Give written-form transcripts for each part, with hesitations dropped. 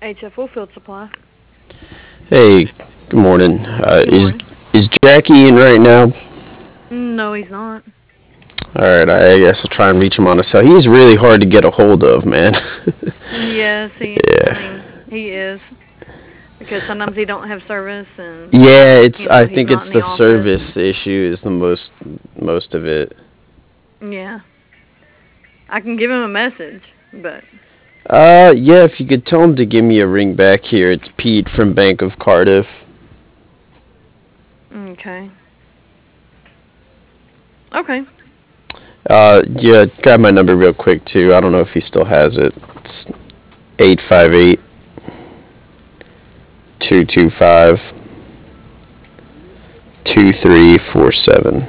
HF Field Supply. Hey, good morning. Good morning. Is Jackie in right now? No, he's not. All right, I guess I'll try and reach him on a cell. He's really hard to get a hold of, man. Yes, I Yeah. mean, he is. Because sometimes he don't have service and, Yeah, I he's think not it's in the the office. service issue is the most of it. Yeah. I can give him a message, but Yeah, if you could tell him to give me a ring back here. It's Pete from Bank of Cardiff. okay. Okay. Yeah, grab my number real quick too. I don't know if he still has it. It's 858-225-2347.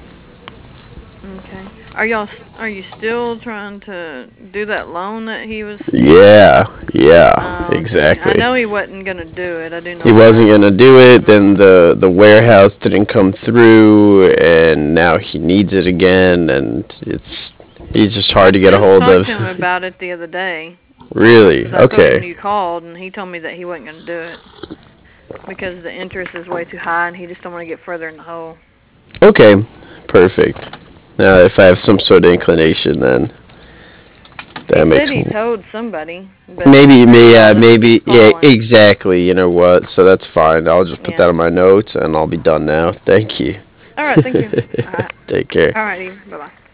Okay. Are you still trying to do that loan that he was? Yeah, Okay. I exactly. know he wasn't gonna do it. I do He know wasn't that. gonna do it. Then the warehouse didn't come through, and now he needs it again, and he's just I hard to get a just hold talked of. to him about it the other day Really? because I told him Okay. you called, and he told me that he wasn't gonna do it because the interest is way too high, and he just don't want to get further in the hole. Okay. Perfect. Now, if I have some sort of inclination, then He that said makes he told somebody, but maybe maybe me. y'all just Maybe keep yeah. calling. Exactly. You know what? So that's fine. I'll just put Yeah. that on my notes, and I'll be done now. Thank you. All right. Thank you. All right. Take care. All righty. Bye bye.